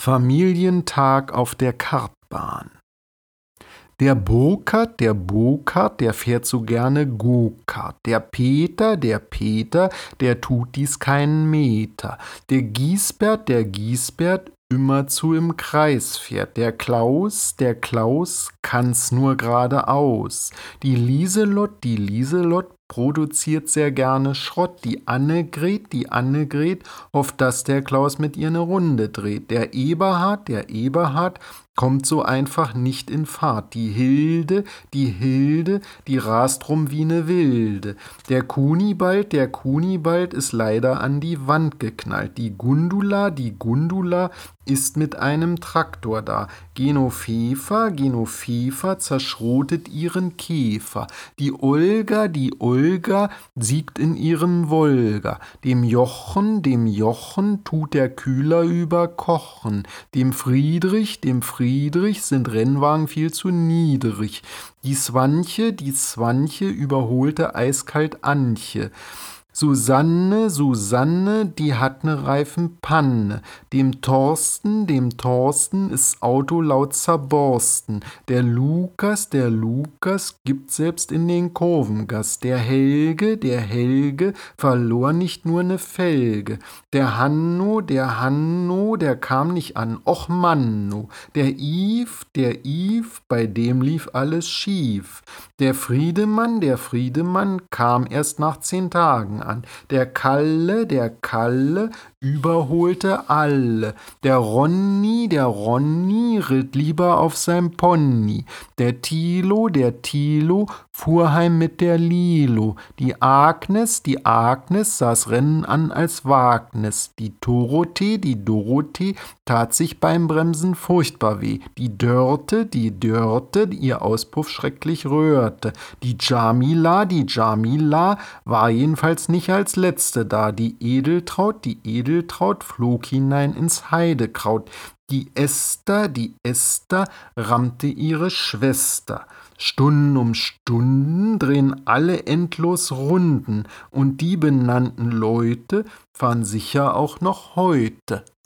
Familientag auf der Kartbahn. Der Burkhard, der fährt so gerne Go-Kart. Der Peter, der tut dies keinen Meter. Der Giesbert, immerzu im Kreis fährt. Der Klaus kann's nur geradeaus. Die Lieselott, produziert sehr gerne Schrott. Die Annegret hofft, dass der Klaus mit ihr eine Runde dreht. Der Eberhard, kommt so einfach nicht in Fahrt. Die Hilde, die rast rum wie ne Wilde. Der Kunibald ist leider an die Wand geknallt. Die Gundula ist mit einem Traktor da. Genovefa zerschrotet ihren Käfer. Die Olga siegt in ihrem Wolga. Dem Jochen tut der Kühler überkochen. Dem Friedrich sind Rennwagen viel zu niedrig. Die Swanche überholte eiskalt Antje. Susanne, die hat ne Reifenpanne. Dem Thorsten ist Auto laut zerborsten. Der Lukas gibt selbst in den Kurven Gas. Der Helge verlor nicht nur ne Felge. Der Hanno, der kam nicht an. Och Manno. Der Yves, bei dem lief alles schief. Der Friedemann kam erst nach 10 Tagen an. Der Kalle überholte alle. Der Ronny ritt lieber auf seinem Pony. Der Thilo fuhr heim mit der Lilo. Die Agnes saß Rennen an als Wagnis. Die Dorothee tat sich beim Bremsen furchtbar weh. Die Dörte, ihr Auspuff schrecklich rührte. Die Jamila war jedenfalls nicht als Letzte da. Die Edeltraut flog hinein ins Heidekraut. Die Esther rammte ihre Schwester. Stunden um Stunden drehen alle endlos Runden und die benannten Leute fahren sicher auch noch heute.